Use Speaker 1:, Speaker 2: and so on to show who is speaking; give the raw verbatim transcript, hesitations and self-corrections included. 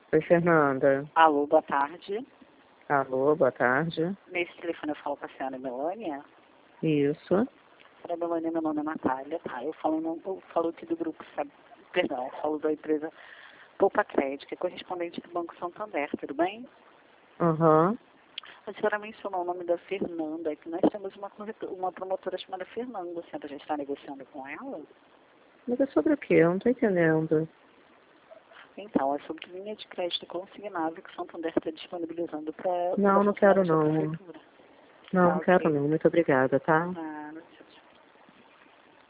Speaker 1: Oi, Fernanda.
Speaker 2: Alô, boa tarde.
Speaker 1: Alô, boa tarde.
Speaker 2: Nesse telefone eu falo com a senhora Melânia.
Speaker 1: Isso.
Speaker 2: Senhora Melânia, meu nome é Natália, tá? Eu falo, não, eu falo aqui do grupo, sabe? Perdão, eu falo da empresa Poupa Crédito, que é correspondente do Banco Santander, tudo bem?
Speaker 1: Aham. Uhum.
Speaker 2: A senhora mencionou o nome da Fernanda, que nós temos uma, uma promotora chamada Fernanda. A senhora já está negociando com ela?
Speaker 1: Mas é sobre o quê? Eu não tô entendendo.
Speaker 2: Então, é sobre linha de crédito consignável que o Santander está disponibilizando para...
Speaker 1: Não, não quero não. Não,
Speaker 2: Ah,
Speaker 1: não quero
Speaker 2: ok.
Speaker 1: não. Muito obrigada, tá?
Speaker 2: Ah,